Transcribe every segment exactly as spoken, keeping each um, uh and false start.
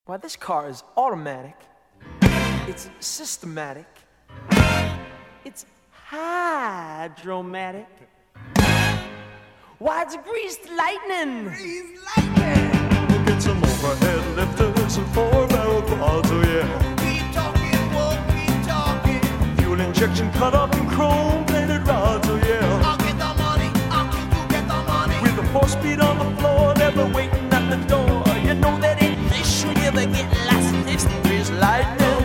Why, this car is automatic. It's systematic. It's hydromatic. Why, it's greased lightning. Greased lightning. We'll get some overhead lifters and four-barrel quads, oh yeah. Keep talking, won't keep talking. Fuel injection cut up in chrome-plated rods, oh yeah. I'll get the money, I'll keep you get the money. With a four-speed on the floor, never waiting at the door. You know that ain't this should ever get lost. It's greased lightning.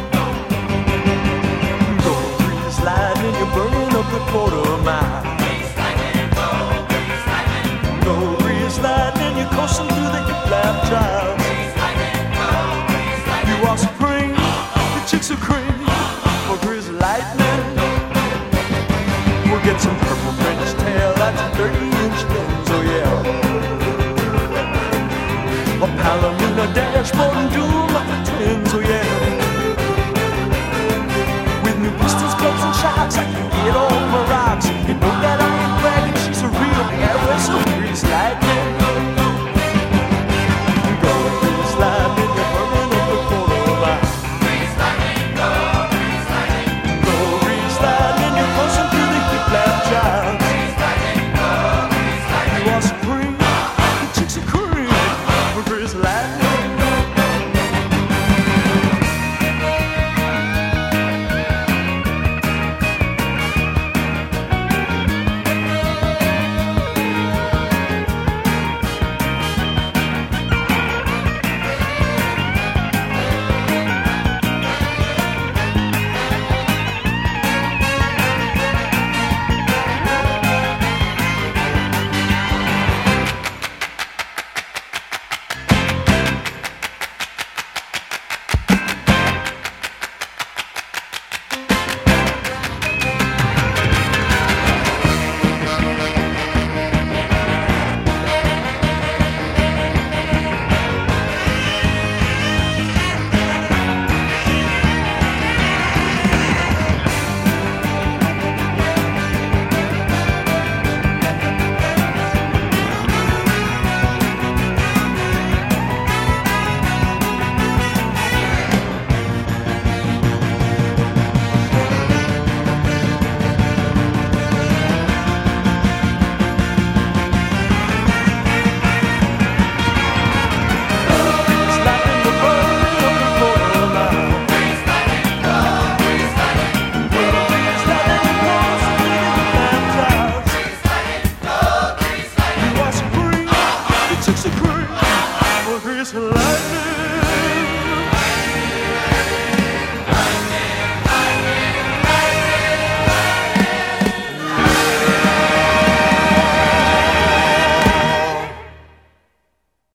Go greased lightning, you're burning up the quarter mile. Greased lightning, go, greased lightning. Go greased lightning, you're coasting through the hip-lap drive. Greased lightning, go, greased lightning. You are supreme, the chicks are cream for greased lightning. We'll get some purple French tail, that's thirty-inch fins, oh yeah. A Palomino dashboard and dual muffler twins, oh yeah. With new pistons, clubs, and shocks, I